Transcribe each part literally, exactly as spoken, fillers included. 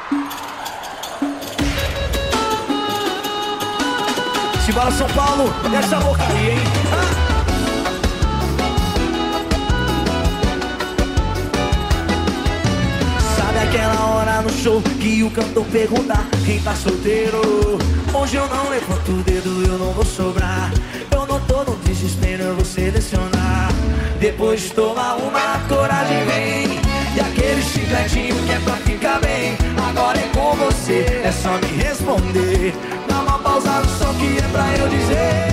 Simbora São Paulo, essa boca aí, hein? Ah. Sabe aquela hora no show que o cantor pergunta quem tá solteiro? Hoje eu não levanto o dedo, eu não vou sobrar. Eu não tô no desespero, eu vou selecionar. Depois de tomar uma, coragem vem. E aquele chicletinho que é pra ficar bem. Agora é com você, é só me responder. Dá uma pausa no som que é pra eu dizer.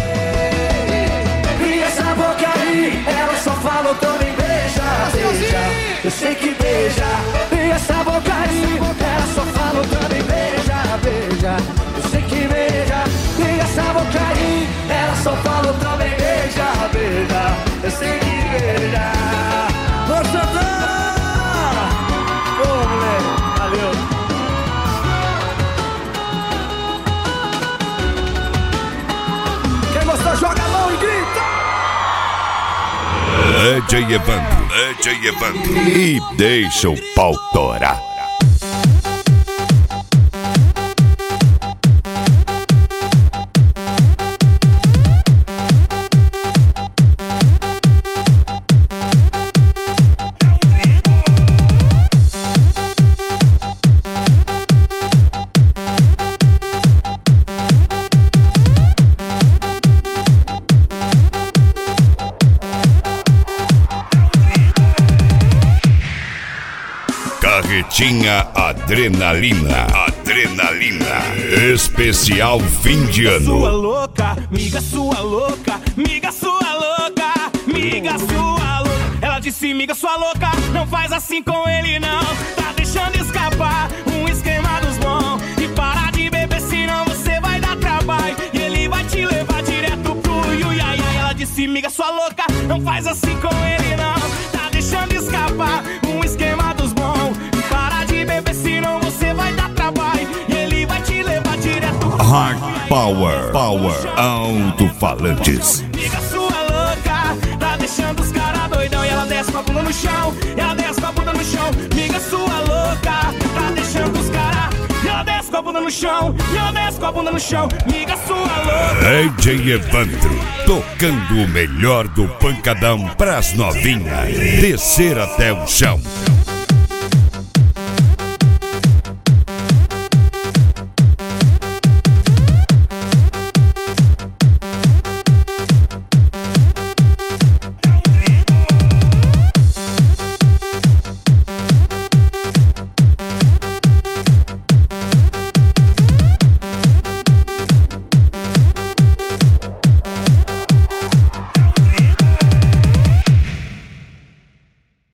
E essa boca aí, ela só fala, eu também beija, beija. Eu sei que beija. E essa boca aí, ela só fala, eu também beija, beija. Eu sei que beija. E essa boca aí, ela só fala, eu também beija, beija. Eu sei que beija. Ô Santana! Ô moleque, valeu. Quem gostou, joga a mão e grita! D J Evandro, D J Evandro. E deixa o pau torar. Carretinha Adrenalina. Adrenalina. Especial fim de ano. Sua louca, miga sua louca, miga sua louca, miga sua louca. Ela disse, miga sua louca, não faz assim com ele não. Tá deixando escapar um esquema dos bons. E para de beber, senão você vai dar trabalho. E ele vai te levar direto pro iuiai. Ela disse, miga sua louca, não faz assim com ele não. Tá deixando escapar um esquema dos bons. Senão você vai dar trabalho e ele vai te levar direto. Hard Power, Power, alto-falantes. Miga sua louca, tá deixando os caras doidão. E ela desce com a bunda no chão, e ela desce com a bunda no chão. Miga sua louca, tá deixando os caras. E ela desce com a bunda no chão, e ela desce com a bunda no chão. Miga sua louca. D J Evandro, tocando o melhor do pancadão pras novinhas descer até o chão.